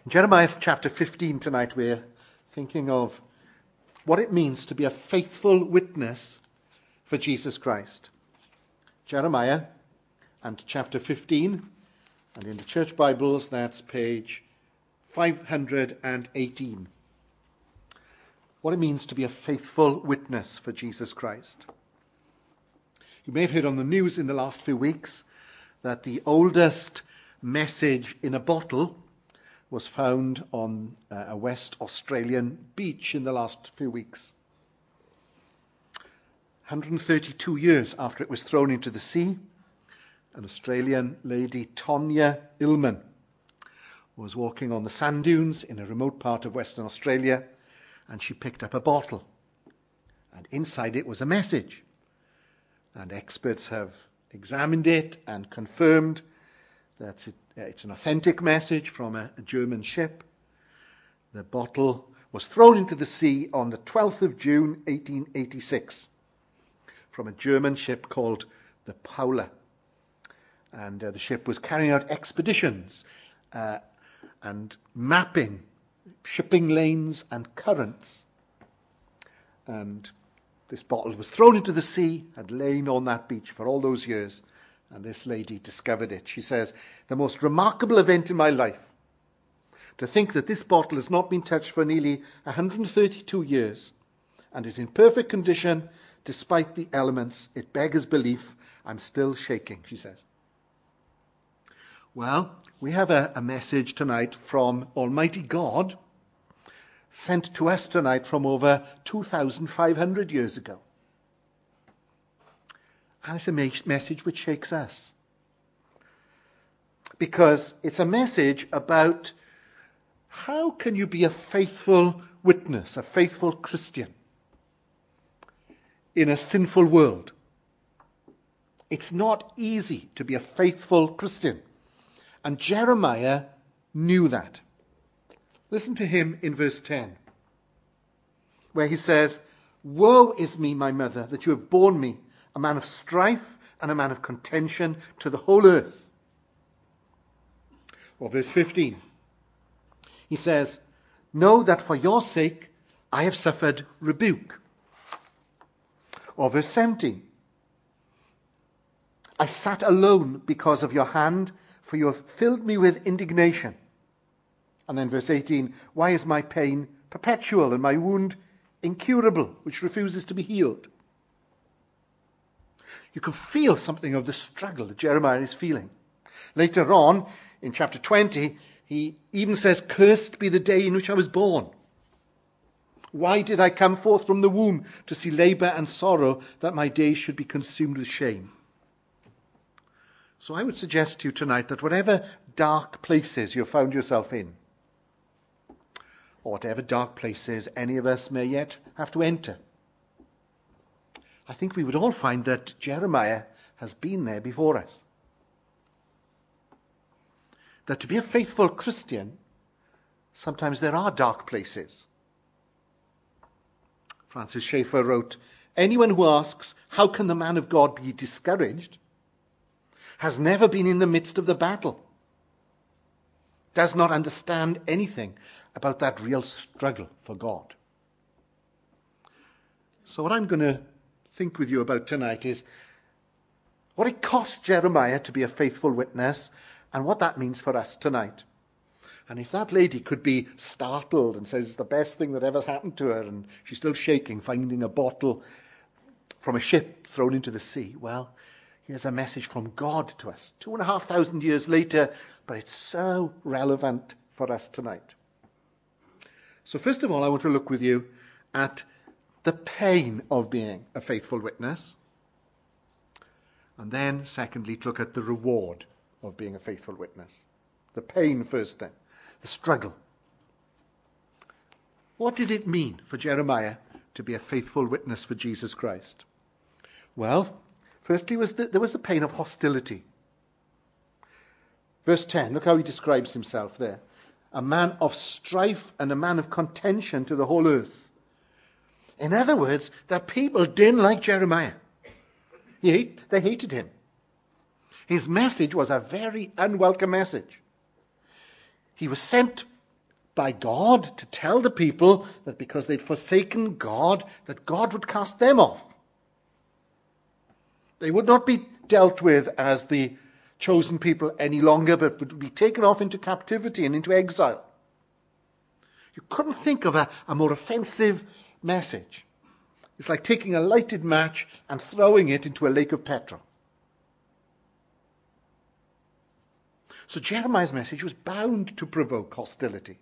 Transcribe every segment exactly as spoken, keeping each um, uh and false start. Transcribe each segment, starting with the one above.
In Jeremiah chapter fifteen tonight, we're thinking of what it means to be a faithful witness for Jesus Christ. Jeremiah and chapter fifteen, and in the church Bibles, that's page five hundred eighteen. What it means to be a faithful witness for Jesus Christ. You may have heard on the news in the last few weeks that the oldest message in a bottle was found on uh, a West Australian beach in the last few weeks. one hundred thirty-two years after it was thrown into the sea, an Australian lady, Tonya Illman, was walking on the sand dunes in a remote part of Western Australia, and she picked up a bottle. And inside it was a message. And experts have examined it and confirmed that it, uh, it's an authentic message from a, a German ship. The bottle was thrown into the sea on the twelfth of June, eighteen eighty-six, from a German ship called the Paula. And uh, the ship was carrying out expeditions uh, and mapping shipping lanes and currents. And this bottle was thrown into the sea, had lain on that beach for all those years, and this lady discovered it. She says, "The most remarkable event in my life. To think that this bottle has not been touched for nearly one hundred thirty-two years and is in perfect condition despite the elements. It beggars belief. I'm still shaking," she says. Well, we have a, a message tonight from Almighty God, sent to us tonight from over two thousand five hundred years ago. And it's a me- message which shakes us. Because it's a message about how can you be a faithful witness, a faithful Christian in a sinful world. It's not easy to be a faithful Christian. And Jeremiah knew that. Listen to him in verse ten, where he says, "Woe is me, my mother, that you have borne me, a man of strife and a man of contention to the whole earth." Or verse fifteen, he says, "Know that for your sake I have suffered rebuke." Or verse seventeen, "I sat alone because of your hand, for you have filled me with indignation." And then verse eighteen, "Why is my pain perpetual and my wound incurable, which refuses to be healed?" You can feel something of the struggle that Jeremiah is feeling. Later on, in chapter twenty, he even says, "Cursed be the day in which I was born. Why did I come forth from the womb to see labor and sorrow, that my days should be consumed with shame?" So I would suggest to you tonight that whatever dark places you found yourself in, or whatever dark places any of us may yet have to enter, I think we would all find that Jeremiah has been there before us. That to be a faithful Christian, sometimes there are dark places. Francis Schaeffer wrote, "Anyone who asks, how can the man of God be discouraged, has never been in the midst of the battle, does not understand anything about that real struggle for God." So what I'm going to think with you about tonight is what it cost Jeremiah to be a faithful witness and what that means for us tonight. And if that lady could be startled and says it's the best thing that ever happened to her and she's still shaking, finding a bottle from a ship thrown into the sea, well, here's a message from God to us, two and a half thousand years later, but it's so relevant for us tonight. So first of all, I want to look with you at the pain of being a faithful witness. And then, secondly, to look at the reward of being a faithful witness. The pain first then, the struggle. What did it mean for Jeremiah to be a faithful witness for Jesus Christ? Well, firstly, was the, there was the pain of hostility. Verse ten, look how he describes himself there. "A man of strife and a man of contention to the whole earth." In other words, the people didn't like Jeremiah. He hate, they hated him. His message was a very unwelcome message. He was sent by God to tell the people that because they'd forsaken God, that God would cast them off. They would not be dealt with as the chosen people any longer, but would be taken off into captivity and into exile. You couldn't think of a, a more offensive message. It's like taking a lighted match and throwing it into a lake of petrol. So Jeremiah's message was bound to provoke hostility.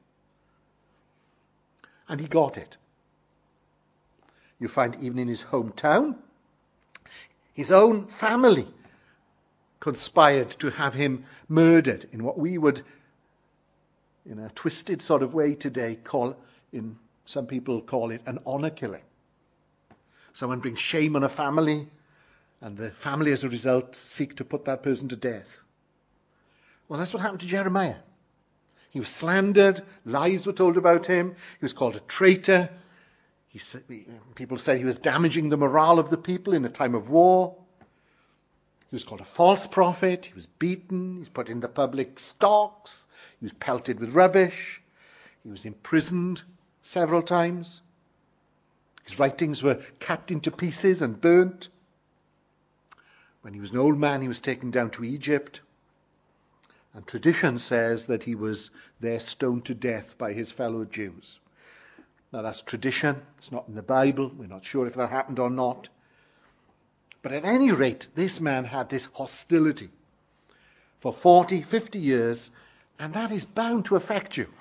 And he got it. You find even in his hometown, his own family conspired to have him murdered in what we would, in a twisted sort of way today, call, in some people call it an honor killing. Someone brings shame on a family, and the family, as a result, seek to put that person to death. Well, that's what happened to Jeremiah. He was slandered, lies were told about him, he was called a traitor. He said, people said he was damaging the morale of the people in a time of war. He was called a false prophet, he was beaten, he was put in the public stocks, he was pelted with rubbish, he was imprisoned several times. His writings were cut into pieces and burnt. When he was an old man, he was taken down to Egypt. And tradition says that he was there stoned to death by his fellow Jews. Now that's tradition. It's not in the Bible. We're not sure if that happened or not. But at any rate, this man had this hostility for forty, fifty years, and that is bound to affect you.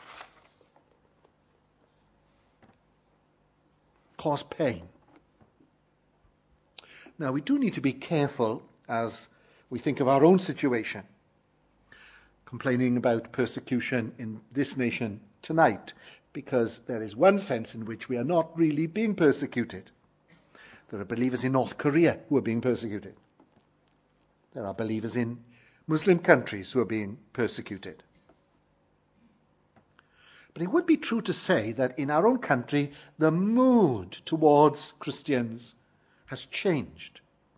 Cause pain. Now, we do need to be careful as we think of our own situation, complaining about persecution in this nation tonight, because there is one sense in which we are not really being persecuted. There are believers in North Korea who are being persecuted. There are believers in Muslim countries who are being persecuted. But it would be true to say that in our own country, the mood towards Christians has changed,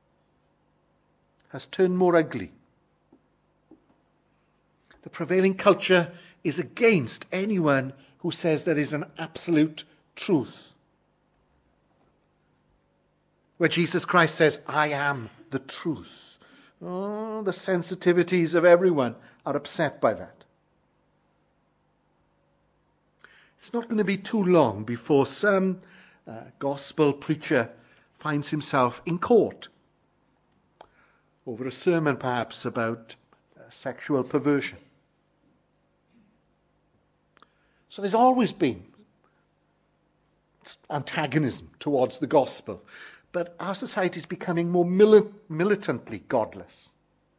has turned more ugly. The prevailing culture is against anyone who says there is an absolute truth. Where Jesus Christ says, I am the truth. Oh, the sensitivities of everyone are upset by that. It's not going to be too long before some uh, gospel preacher finds himself in court over a sermon perhaps about uh, sexual perversion. So there's always been antagonism towards the gospel, but our society is becoming more mili- militantly godless.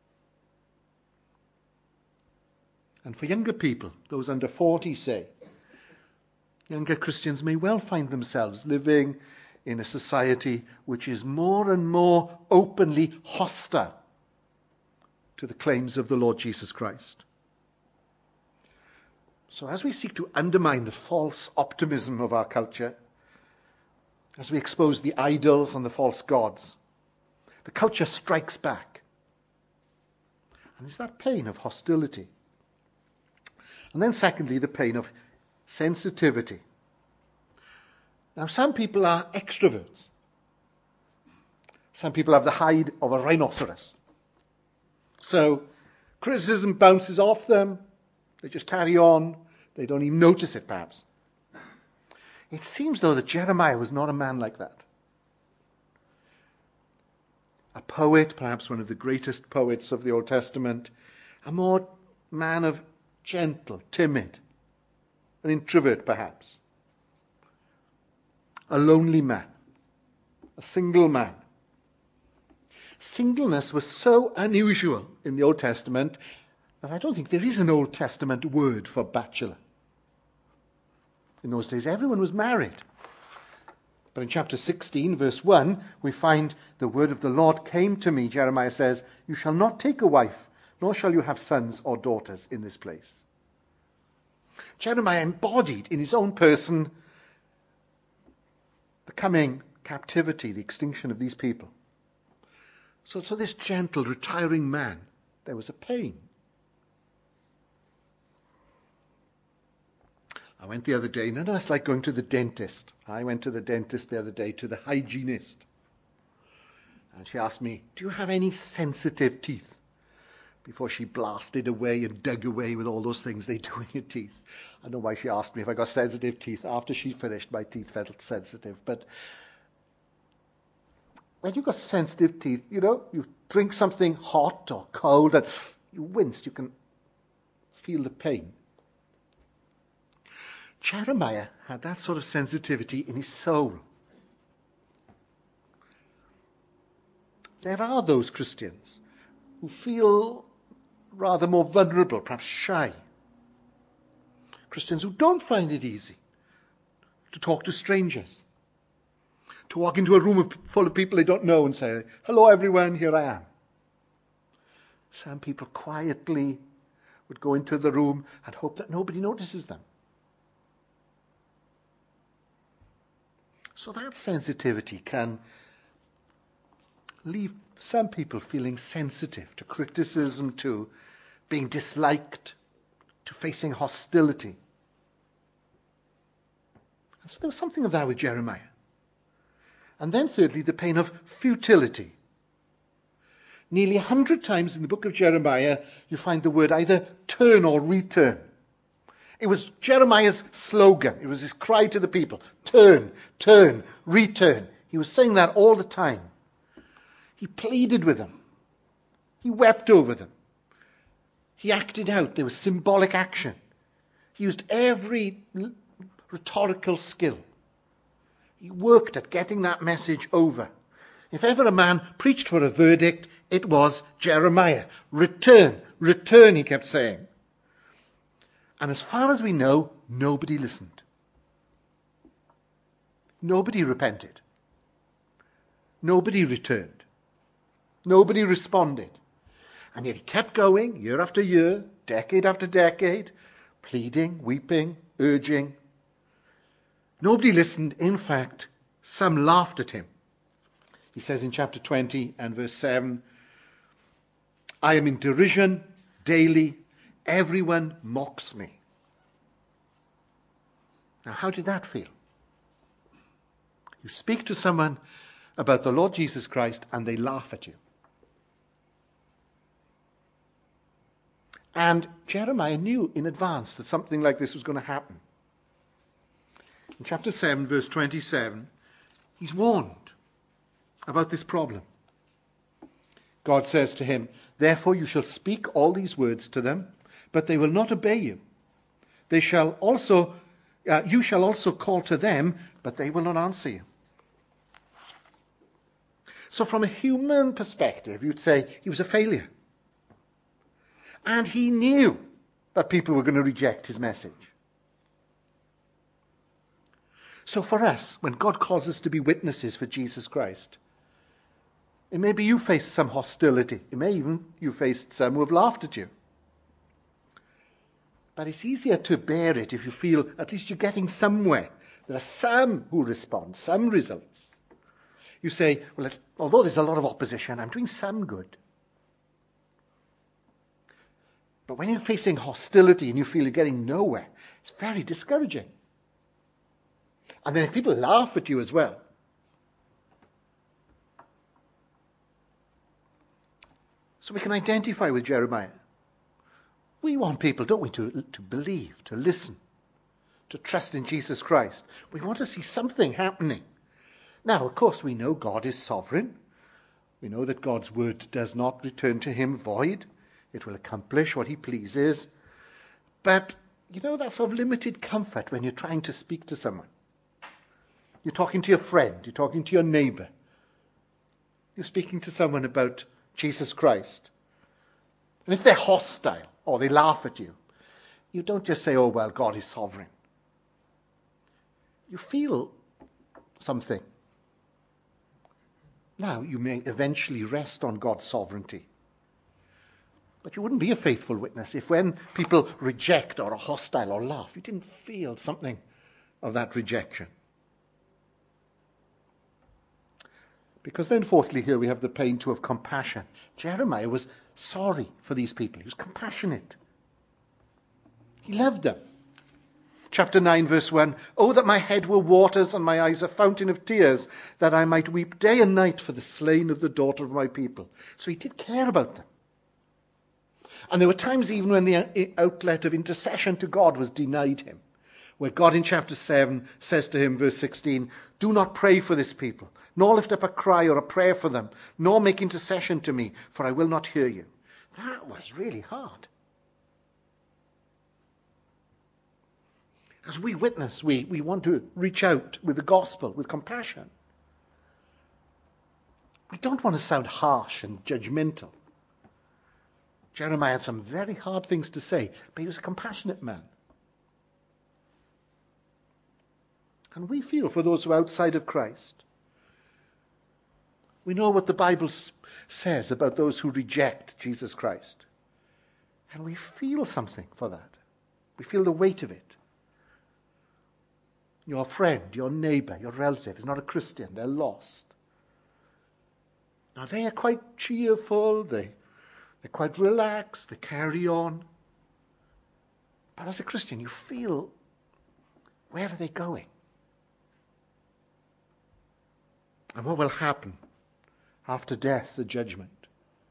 And for younger people, those under forty, say, younger Christians may well find themselves living in a society which is more and more openly hostile to the claims of the Lord Jesus Christ. So as we seek to undermine the false optimism of our culture, as we expose the idols and the false gods, the culture strikes back. And it's that pain of hostility. And then secondly, the pain of sensitivity. Now, some people are extroverts. Some people have the hide of a rhinoceros. So criticism bounces off them. They just carry on. They don't even notice it, perhaps. It seems, though, that Jeremiah was not a man like that. A poet, perhaps one of the greatest poets of the Old Testament, a more man of gentle, timid, an introvert, perhaps. A lonely man, a single man. Singleness was so unusual in the Old Testament that I don't think there is an Old Testament word for bachelor. In those days, everyone was married. But in chapter sixteen, verse one, we find the word of the Lord came to me, Jeremiah says, you shall not take a wife, nor shall you have sons or daughters in this place. Jeremiah embodied in his own person the coming captivity, the extinction of these people. So to this gentle, retiring man, there was a pain. I went the other day, none of us like going to the dentist. I went to the dentist the other day, to the hygienist. And she asked me, do you have any sensitive teeth? Before she blasted away and dug away with all those things they do in your teeth. I don't know why she asked me if I got sensitive teeth. After she finished, my teeth felt sensitive. But when you've got sensitive teeth, you know, you drink something hot or cold and you wince, you can feel the pain. Jeremiah had that sort of sensitivity in his soul. There are those Christians who feel rather more vulnerable, perhaps shy. Christians who don't find it easy to talk to strangers, to walk into a room of, full of people they don't know and say, hello everyone, here I am. Some people quietly would go into the room and hope that nobody notices them. So that sensitivity can leave some people feeling sensitive to criticism, to being disliked, to facing hostility. And so there was something of that with Jeremiah. And then thirdly, the pain of futility. Nearly a hundred times in the book of Jeremiah, you find the word either turn or return. It was Jeremiah's slogan. It was his cry to the people. Turn, turn, return. He was saying that all the time. He pleaded with them. He wept over them. He acted out. There was symbolic action. He used every rhetorical skill. He worked at getting that message over. If ever a man preached for a verdict, it was Jeremiah. Return, return, he kept saying. And as far as we know, nobody listened. Nobody repented. Nobody returned. Nobody responded. And yet he kept going year after year, decade after decade, pleading, weeping, urging. Nobody listened. In fact, some laughed at him. He says in chapter twenty and verse seven, I am in derision daily. Everyone mocks me. Now, how did that feel? You speak to someone about the Lord Jesus Christ and they laugh at you. And Jeremiah knew in advance that something like this was going to happen. In chapter seven, verse twenty-seven, he's warned about this problem. God says to him, therefore you shall speak all these words to them, but they will not obey you. They shall also, uh, you shall also call to them, but they will not answer you. So from a human perspective, you'd say he was a failure. And he knew that people were going to reject his message. So for us, when God calls us to be witnesses for Jesus Christ, it may be you faced some hostility. It may even you faced some who have laughed at you. But it's easier to bear it if you feel at least you're getting somewhere. There are some who respond, some results. You say, well, although there's a lot of opposition, I'm doing some good. But when you're facing hostility and you feel you're getting nowhere, it's very discouraging. And then if people laugh at you as well, so we can identify with Jeremiah. We want people, don't we, to, to believe, to listen, to trust in Jesus Christ. We want to see something happening. Now, of course, we know God is sovereign. We know that God's word does not return to him void. It will accomplish what he pleases. But, you know, that's of limited comfort when you're trying to speak to someone. You're talking to your friend. You're talking to your neighbor. You're speaking to someone about Jesus Christ. And if they're hostile or they laugh at you, you don't just say, oh, well, God is sovereign. You feel something. Now, you may eventually rest on God's sovereignty. But you wouldn't be a faithful witness if when people reject or are hostile or laugh, you didn't feel something of that rejection. Because then fourthly here we have the pain too of compassion. Jeremiah was sorry for these people. He was compassionate. He loved them. Chapter nine, verse one, "Oh, that my head were waters and my eyes a fountain of tears, that I might weep day and night for the slain of the daughter of my people." So he did care about them. And there were times even when the outlet of intercession to God was denied him, where God in chapter seven says to him, verse sixteen, "Do not pray for this people, nor lift up a cry or a prayer for them, nor make intercession to me, for I will not hear you." That was really hard. As we witness, we, we want to reach out with the gospel, with compassion. We don't want to sound harsh and judgmental. Jeremiah had some very hard things to say, but he was a compassionate man. And we feel for those who are outside of Christ. We know what the Bible says about those who reject Jesus Christ. And we feel something for that. We feel the weight of it. Your friend, your neighbor, your relative is not a Christian. They're lost. Now, they are quite cheerful. They, they're quite relaxed. They carry on. But as a Christian, you feel, where are they going? And what will happen after death, the judgment?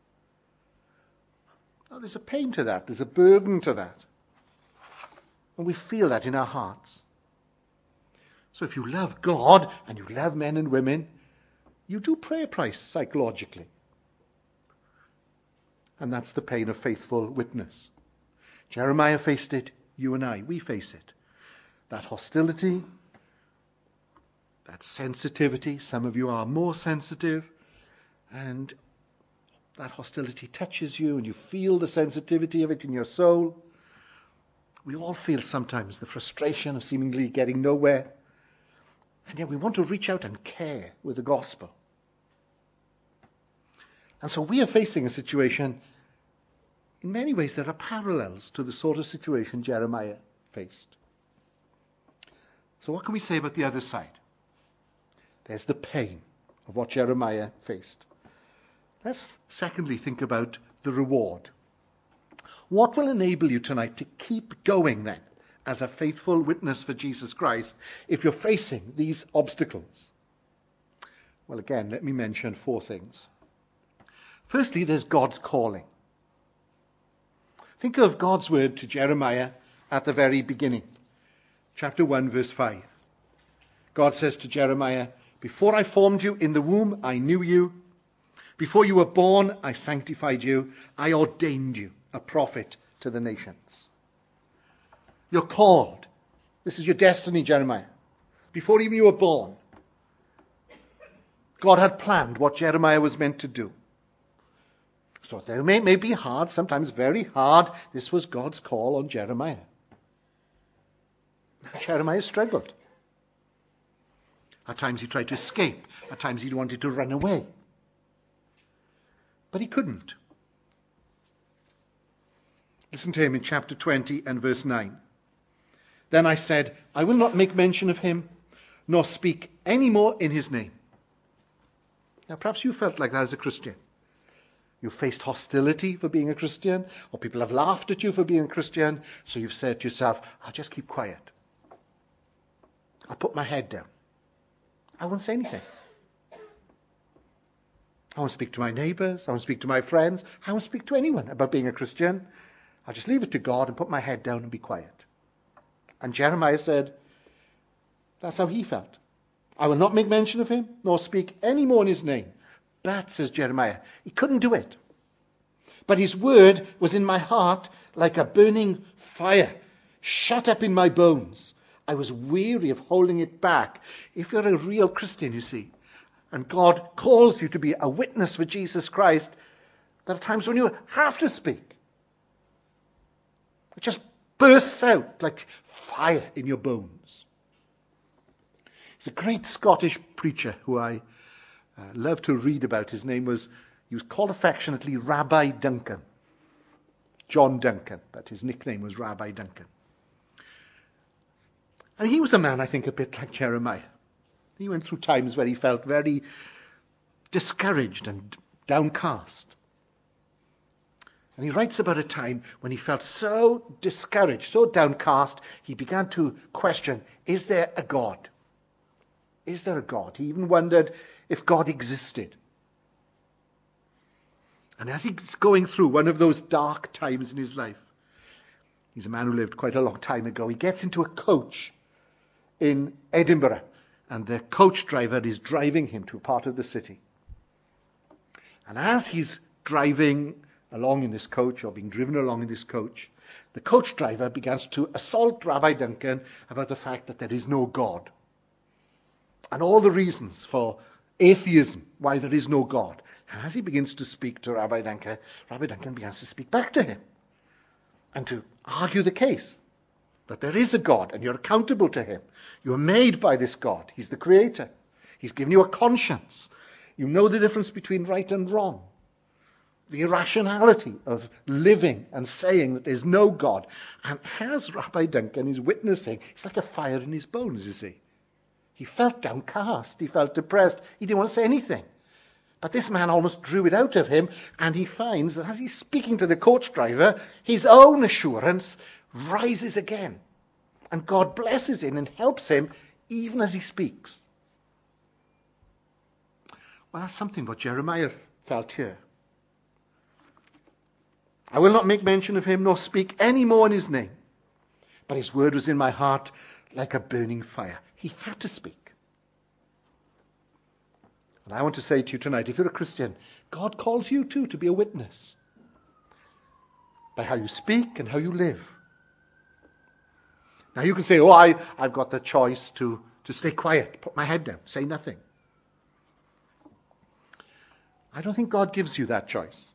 Now, there's a pain to that. There's a burden to that. And we feel that in our hearts. So if you love God and you love men and women, you do pay a price psychologically. And that's the pain of faithful witness. Jeremiah faced it. You and I, we face it. That hostility, that sensitivity. Some of you are more sensitive. And that hostility touches you and you feel the sensitivity of it in your soul. We all feel sometimes the frustration of seemingly getting nowhere. And yet we want to reach out and care with the gospel. And so we are facing a situation, in many ways there are parallels to the sort of situation Jeremiah faced. So what can we say about the other side? There's the pain of what Jeremiah faced. Let's secondly think about the reward. What will enable you tonight to keep going then, as a faithful witness for Jesus Christ, if you're facing these obstacles? Well, again, let me mention four things. Firstly, there's God's calling. Think of God's word to Jeremiah at the very beginning. Chapter one, verse five. God says to Jeremiah, "Before I formed you in the womb, I knew you. Before you were born, I sanctified you. I ordained you a prophet to the nations." You're called. This is your destiny, Jeremiah. Before even you were born, God had planned what Jeremiah was meant to do. So though it may, may be hard, sometimes very hard, this was God's call on Jeremiah. Jeremiah struggled. At times he tried to escape. At times he wanted to run away. But he couldn't. Listen to him in chapter twenty and verse nine. "Then I said, I will not make mention of him, nor speak any more in his name." Now perhaps you felt like that as a Christian. You faced hostility for being a Christian, or people have laughed at you for being a Christian, so you've said to yourself, I'll just keep quiet. I'll put my head down. I won't say anything. I won't speak to my neighbours, I won't speak to my friends, I won't speak to anyone about being a Christian. I'll just leave it to God and put my head down and be quiet. And Jeremiah said, that's how he felt. I will not make mention of him, nor speak any more in his name. But, says Jeremiah, he couldn't do it. But his word was in my heart like a burning fire, shut up in my bones. I was weary of holding it back. If you're a real Christian, you see, and God calls you to be a witness for Jesus Christ, there are times when you have to speak. It just bursts out like fire in your bones. He's a great Scottish preacher who I uh, love to read about. His name was, he was called affectionately Rabbi Duncan. John Duncan, but his nickname was Rabbi Duncan. And he was a man, I think, a bit like Jeremiah. He went through times where he felt very discouraged and downcast. And he writes about a time when he felt so discouraged, so downcast, he began to question, is there a God? Is there a God? He even wondered if God existed. And as he's going through one of those dark times in his life, he's a man who lived quite a long time ago, he gets into a coach in Edinburgh, and the coach driver is driving him to a part of the city. And as he's driving along in this coach, or being driven along in this coach, the coach driver begins to assault Rabbi Duncan about the fact that there is no God. And all the reasons for atheism, why there is no God. And as he begins to speak to Rabbi Duncan, Rabbi Duncan begins to speak back to him and to argue the case that there is a God and you're accountable to him. You're made by this God. He's the creator. He's given you a conscience. You know the difference between right and wrong. The irrationality of living and saying that there's no God. And as Rabbi Duncan is witnessing, it's like a fire in his bones, you see. He felt downcast. He felt depressed. He didn't want to say anything. But this man almost drew it out of him, and he finds that as he's speaking to the coach driver, his own assurance rises again. And God blesses him and helps him even as he speaks. Well, that's something what Jeremiah felt here. I will not make mention of him, nor speak any more in his name. But his word was in my heart like a burning fire. He had to speak. And I want to say to you tonight, if you're a Christian, God calls you too to be a witness. By how you speak and how you live. Now you can say, oh, I, I've got the choice to, to stay quiet, put my head down, say nothing. I don't think God gives you that choice.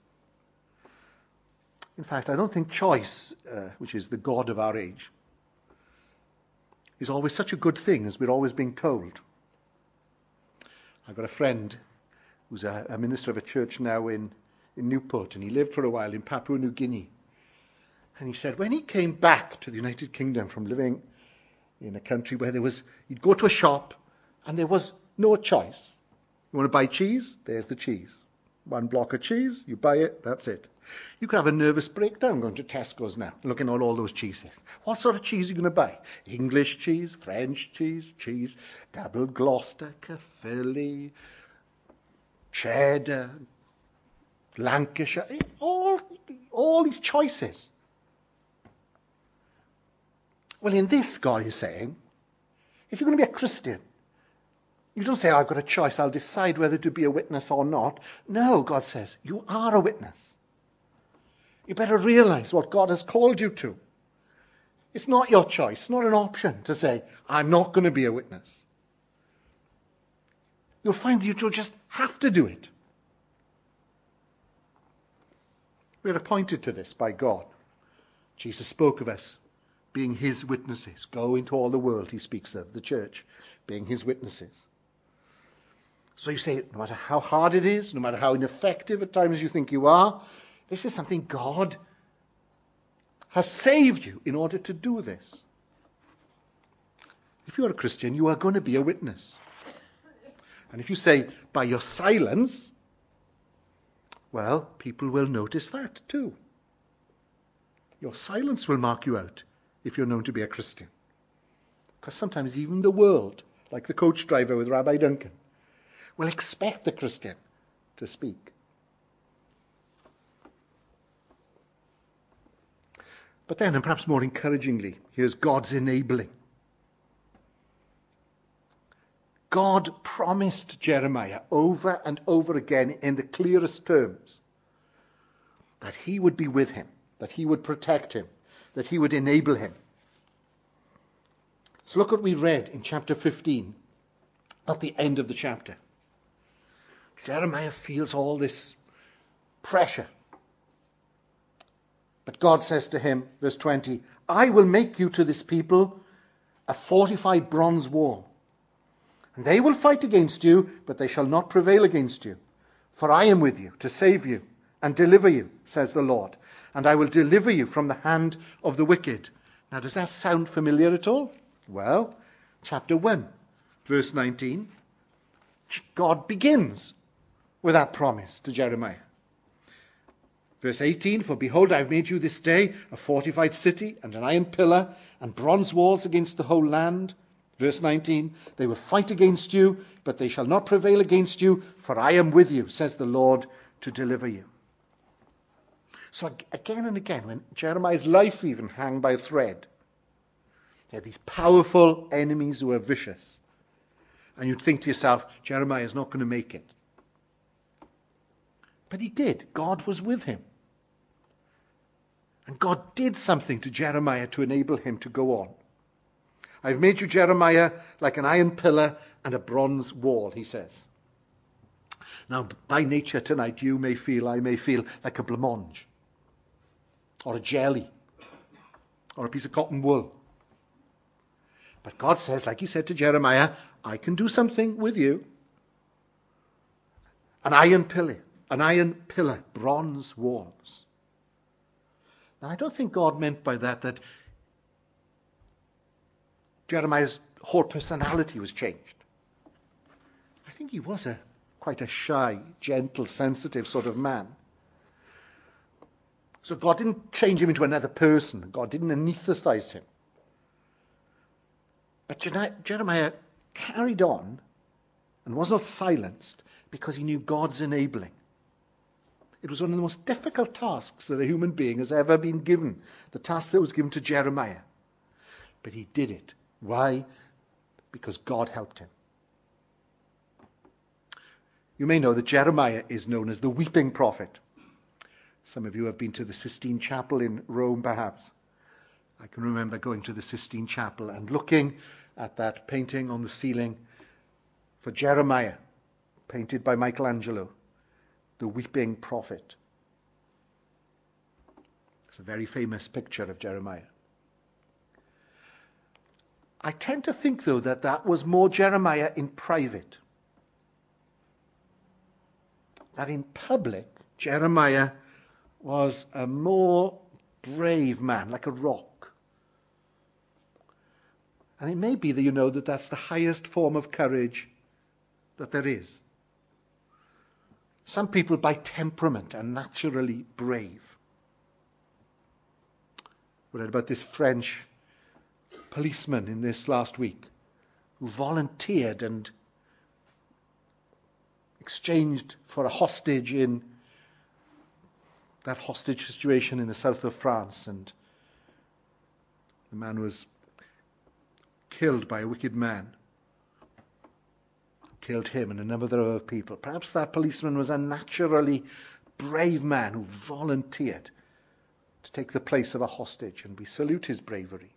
In fact, I don't think choice, uh, which is the God of our age, is always such a good thing as we're always being told. I've got a friend who's a, a minister of a church now in, in Newport, and he lived for a while in Papua New Guinea. And he said when he came back to the United Kingdom from living in a country where there was, he'd go to a shop and there was no choice. You want to buy cheese? There's the cheese. One block of cheese, you buy it, that's it. You could have a nervous breakdown going to Tesco's now, looking at all those cheeses. What sort of cheese are you going to buy? English cheese, French cheese, cheese, double Gloucester, Caerphilly, cheddar, Lancashire, all, all these choices. Well, in this, God is saying, if you're going to be a Christian, you don't say, oh, I've got a choice, I'll decide whether to be a witness or not. No, God says, you are a witness. You better realize what God has called you to. It's not your choice, not an option to say, I'm not going to be a witness. You'll find that you'll just have to do it. We're appointed to this by God. Jesus spoke of us being his witnesses. Go into all the world, he speaks of, the church, being his witnesses. So you say, no matter how hard it is, no matter how ineffective at times you think you are, this is something God has saved you in order to do this. If you're a Christian, you are going to be a witness. And if you say, by your silence, well, people will notice that too. Your silence will mark you out if you're known to be a Christian. Because sometimes even the world, like the coach driver with Rabbi Duncan, will expect the Christian to speak. But then, and perhaps more encouragingly, here's God's enabling. God promised Jeremiah over and over again in the clearest terms that he would be with him, that he would protect him, that he would enable him. So look what we read in chapter fifteen, at the end of the chapter. Jeremiah feels all this pressure. But God says to him, verse twenty, I will make you to this people a fortified bronze wall. And they will fight against you, but they shall not prevail against you. For I am with you to save you and deliver you, says the Lord. And I will deliver you from the hand of the wicked. Now, does that sound familiar at all? Well, chapter one, verse nineteen, God begins with that promise to Jeremiah. Verse eighteen, for behold, I have made you this day a fortified city and an iron pillar and bronze walls against the whole land. Verse nineteen, they will fight against you, but they shall not prevail against you, for I am with you, says the Lord, to deliver you. So again and again, when Jeremiah's life even hung by a thread, there are these powerful enemies who are vicious. And you'd think to yourself, Jeremiah is not going to make it. But he did. God was with him. And God did something to Jeremiah to enable him to go on. I've made you, Jeremiah, like an iron pillar and a bronze wall, he says. Now, by nature tonight, you may feel, I may feel, like a blancmange, or a jelly, or a piece of cotton wool. But God says, like he said to Jeremiah, I can do something with you. An iron pillar, an iron pillar, bronze walls. Now, I don't think God meant by that that Jeremiah's whole personality was changed. I think he was a quite a shy, gentle, sensitive sort of man. So God didn't change him into another person. God didn't anesthetize him. But Jeremiah carried on and was not silenced because he knew God's enabling. It was one of the most difficult tasks that a human being has ever been given, the task that was given to Jeremiah. But he did it. Why? Because God helped him. You may know that Jeremiah is known as the weeping prophet. Some of you have been to the Sistine Chapel in Rome, perhaps. I can remember going to the Sistine Chapel and looking at that painting on the ceiling for Jeremiah, painted by Michelangelo, the weeping prophet. It's a very famous picture of Jeremiah. I tend to think, though, that that was more Jeremiah in private. That in public, Jeremiah was a more brave man, like a rock. And it may be that you know that that's the highest form of courage that there is. Some people by temperament are naturally brave. We read about this French policeman in this last week who volunteered and exchanged for a hostage in that hostage situation in the south of France, and the man was killed by a wicked man who killed him and a number of other people. Perhaps that policeman was a naturally brave man who volunteered to take the place of a hostage, and we salute his bravery.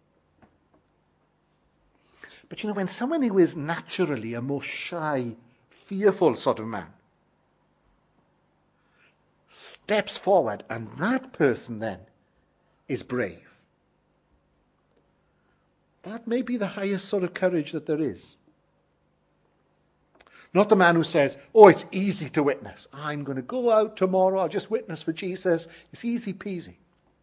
But you know, when someone who is naturally a more shy, fearful sort of man steps forward, and that person then is brave, that may be the highest sort of courage that there is. Not the man who says, oh, it's easy to witness. I'm going to go out tomorrow, I'll just witness for Jesus. It's easy peasy.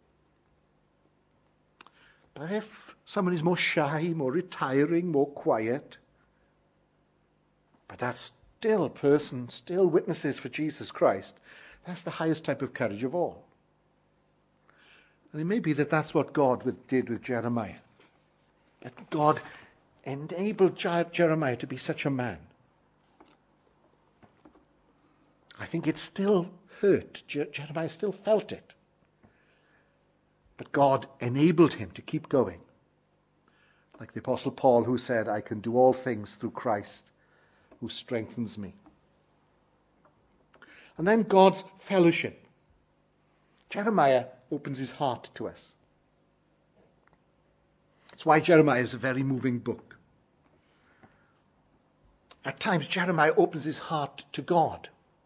But if someone is more shy, more retiring, more quiet, but that still person still witnesses for Jesus Christ, that's the highest type of courage of all. And it may be that that's what God did with Jeremiah. That God enabled Jeremiah to be such a man. I think it still hurt. Jeremiah still felt it. But God enabled him to keep going. Like the Apostle Paul, who said, I can do all things through Christ who strengthens me. And then God's fellowship. Jeremiah opens his heart to us. That's why Jeremiah is a very moving book. At times, Jeremiah opens his heart to God.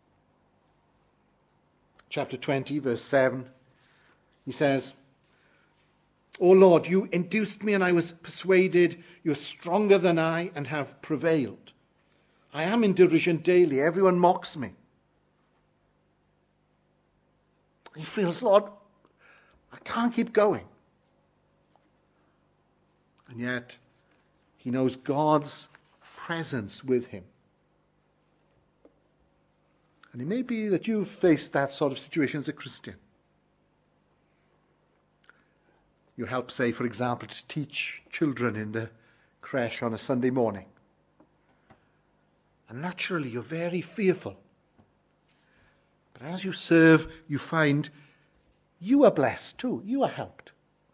Chapter twenty, verse seven, he says, O Lord, you induced me and I was persuaded. You are stronger than I and have prevailed. I am in derision daily. Everyone mocks me. He feels, Lord, I can't keep going. And yet, he knows God's presence with him. And it may be that you've faced that sort of situation as a Christian. You help, say, for example, to teach children in the creche on a Sunday morning. And naturally, you're very fearful. But as you serve, you find you are blessed too. You are helped.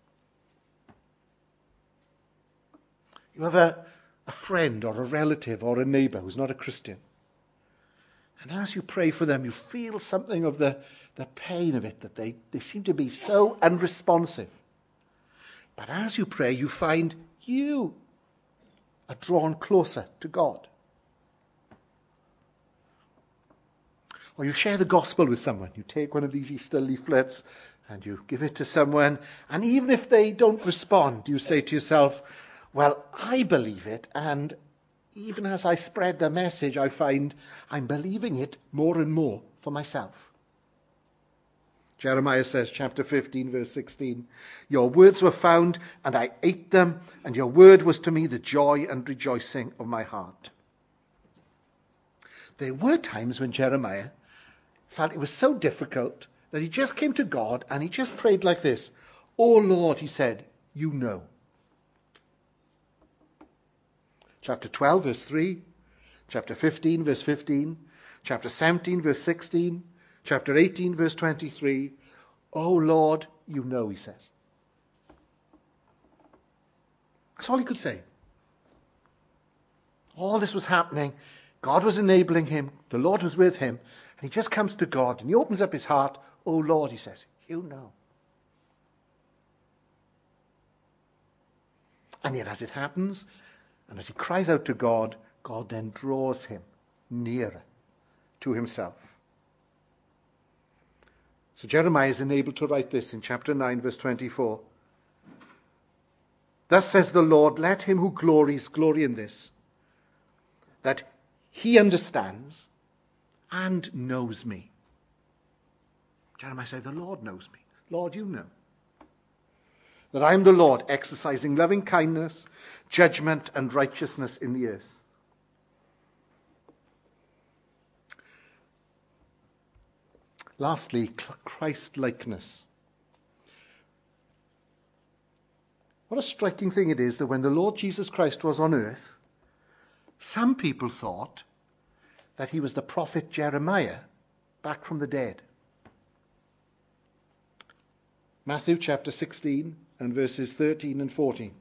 You have a, a friend or a relative or a neighbor who's not a Christian. And as you pray for them, you feel something of the, the pain of it, that they, they seem to be so unresponsive. But as you pray, you find you are drawn closer to God. Or you share the gospel with someone. You take one of these Easter leaflets and you give it to someone. And even if they don't respond, you say to yourself, well, I believe it. And even as I spread the message, I find I'm believing it more and more for myself. Jeremiah says, chapter fifteen, verse sixteen, your words were found, and I ate them, and your word was to me the joy and rejoicing of my heart. There were times when Jeremiah felt it was so difficult that he just came to God and he just prayed like this. Oh Lord, he said, you know. Chapter twelve, verse three, chapter fifteen, verse fifteen, chapter seventeen, verse sixteen, chapter eighteen, verse twenty-three. Oh Lord, you know, he says. That's all he could say. All this was happening. God was enabling him. The Lord was with him. And he just comes to God and he opens up his heart. Oh Lord, he says, you know. And yet as it happens, and as he cries out to God, God then draws him nearer to himself. So Jeremiah is enabled to write this in chapter nine, verse twenty-four. Thus says the Lord, let him who glories glory in this, that he understands and knows me. Jeremiah said, the Lord knows me. Lord, you know. That I am the Lord, exercising loving kindness, judgment, and righteousness in the earth. Lastly, Christ-likeness. What a striking thing it is that when the Lord Jesus Christ was on earth, some people thought that he was the prophet Jeremiah back from the dead. Matthew chapter sixteen and verses thirteen and fourteen.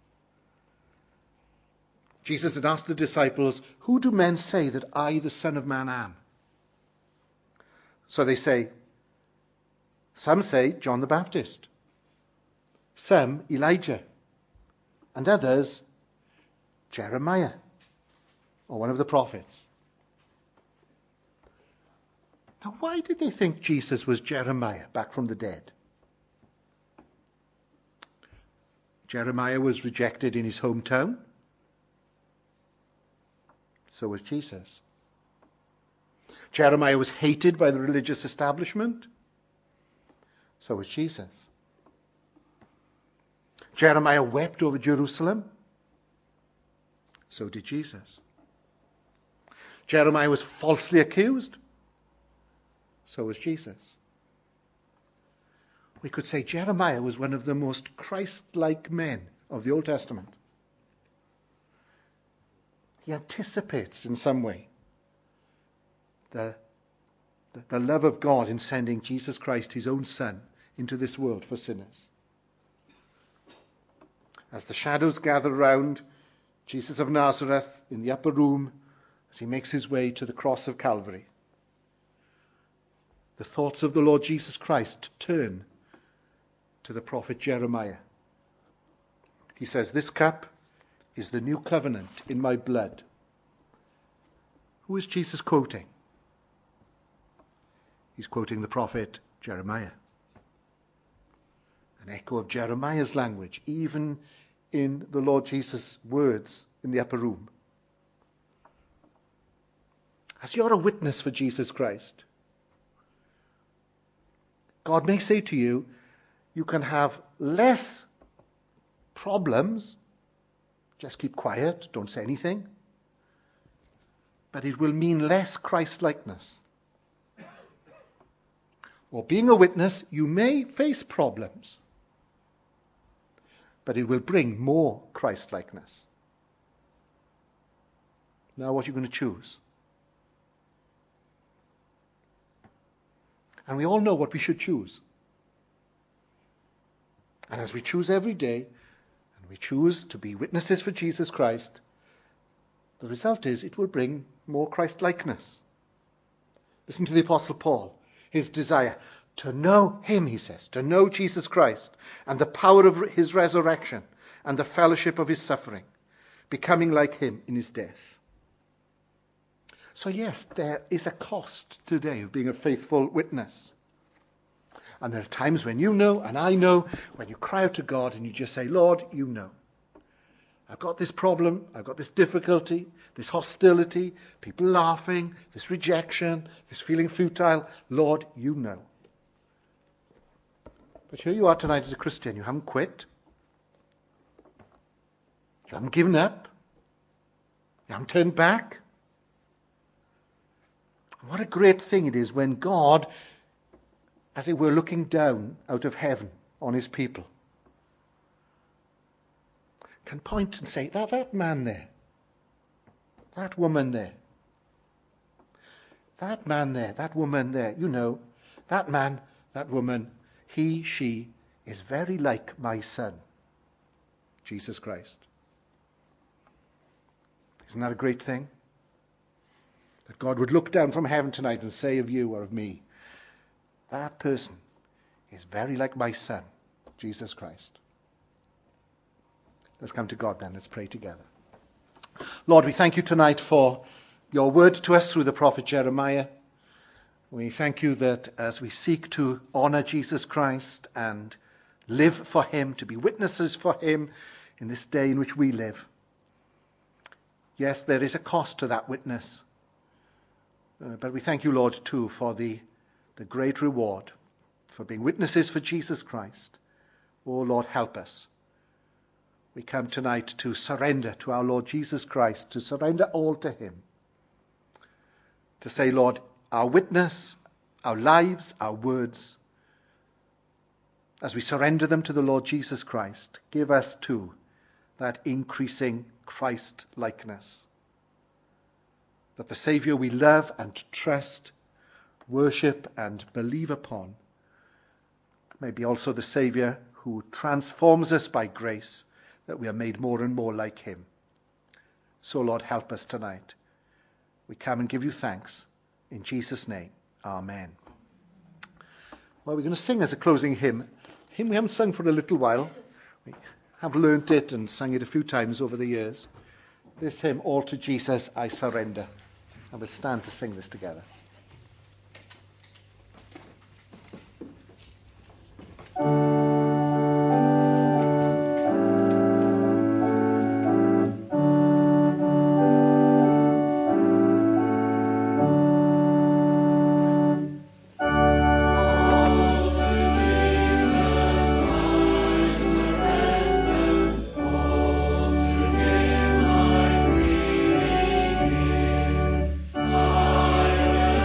Jesus had asked the disciples, who do men say that I, the Son of Man, am? So they say, some say John the Baptist, some Elijah, and others Jeremiah, or one of the prophets. Now, why did they think Jesus was Jeremiah back from the dead? Jeremiah was rejected in his hometown. So was Jesus. Jeremiah was hated by the religious establishment. So was Jesus. Jeremiah wept over Jerusalem. So did Jesus. Jeremiah was falsely accused. So was Jesus. We could say Jeremiah was one of the most Christ-like men of the Old Testament. He anticipates in some way the, the, the love of God in sending Jesus Christ, his own Son, into this world for sinners. As the shadows gather round Jesus of Nazareth in the upper room, as he makes his way to the cross of Calvary, the thoughts of the Lord Jesus Christ turn to the prophet Jeremiah. He says, this cup is the new covenant in my blood. Who is Jesus quoting? He's quoting the prophet Jeremiah. An echo of Jeremiah's language, even in the Lord Jesus' words in the upper room. As you're a witness for Jesus Christ, God may say to you, you can have less problems, just keep quiet, don't say anything, but it will mean less Christ-likeness. Or being a witness, you may face problems. but it will bring more Christ-likeness. Now what are you going to choose? And we all know what we should choose. And as we choose every day, and we choose to be witnesses for Jesus Christ, the result is it will bring more Christ-likeness. Listen to the Apostle Paul. His desire to know him, he says, to know Jesus Christ and the power of his resurrection and the fellowship of his suffering, becoming like him in his death. So yes, there is a cost today of being a faithful witness. And there are times when you know, and I know, when you cry out to God and you just say, Lord, you know. I've got this problem, I've got this difficulty, this hostility, people laughing, this rejection, this feeling futile. Lord, you know. But here you are tonight as a Christian. You haven't quit. You haven't given up. You haven't turned back. What a great thing it is when God, as it were, looking down out of heaven on his people, can point and say, that, that man there, that woman there, that man there, that woman there, you know, that man, that woman, he, she is very like my son, Jesus Christ. Isn't that a great thing? That God would look down from heaven tonight and say of you or of me, that person is very like my son, Jesus Christ. Let's come to God then. Let's pray together. Lord, we thank you tonight for your word to us through the prophet Jeremiah. We thank you that as we seek to honor Jesus Christ and live for him, to be witnesses for him in this day in which we live, yes, there is a cost to that witness. Uh, but we thank you, Lord, too, for the, the great reward for being witnesses for Jesus Christ. Oh, Lord, help us. We come tonight to surrender to our Lord Jesus Christ, to surrender all to him. To say, Lord, our witness, our lives, our words, as we surrender them to the Lord Jesus Christ, give us too that increasing Christ-likeness. That the Saviour we love and trust, worship and believe upon, may be also the Saviour who transforms us by grace, that we are made more and more like him. So, Lord, help us tonight. We come and give you thanks. In Jesus' name, amen. Well, we're going to sing as a closing hymn. A hymn we haven't sung for a little while. We have learnt it and sung it a few times over the years. This hymn, All to Jesus I Surrender. And we'll stand to sing this together. I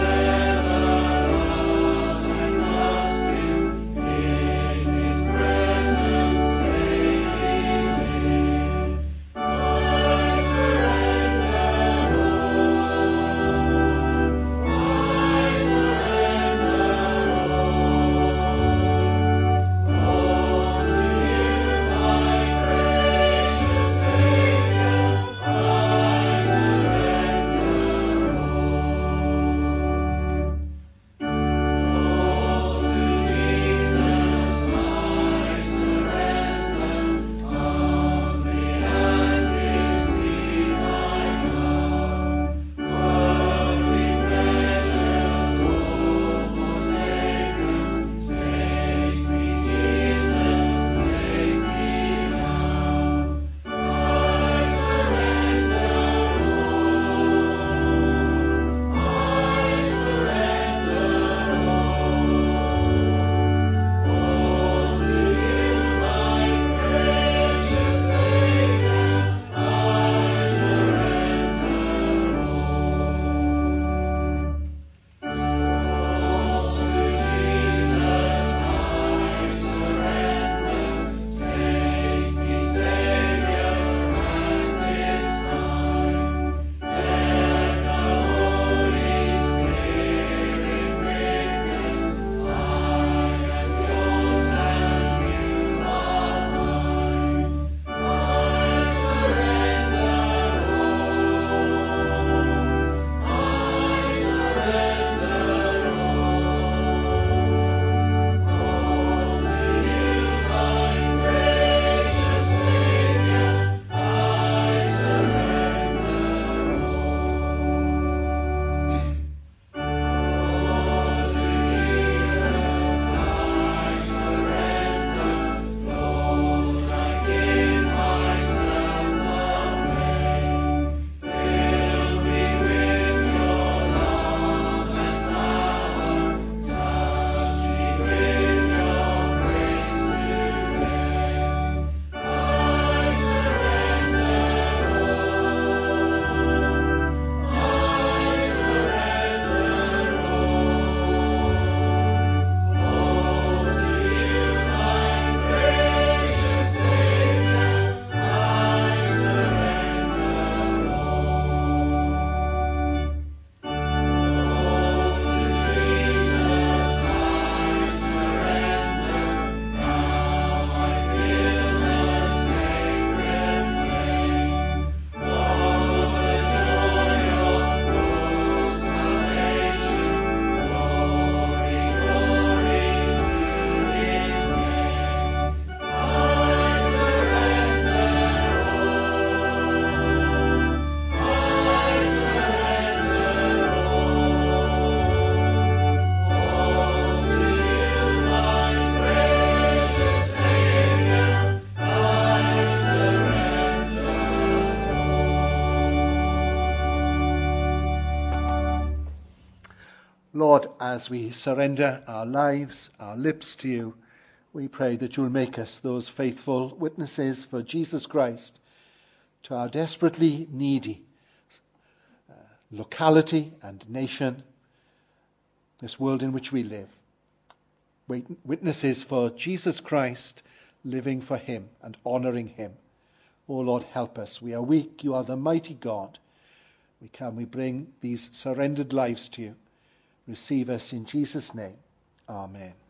Lord, as we surrender our lives, our lips to you, we pray that you'll make us those faithful witnesses for Jesus Christ to our desperately needy uh, locality and nation, this world in which we live. Witnesses for Jesus Christ, living for him and honouring him. Oh Lord, help us. We are weak. You are the mighty God. We come, we bring these surrendered lives to you. Receive us in Jesus' name. Amen.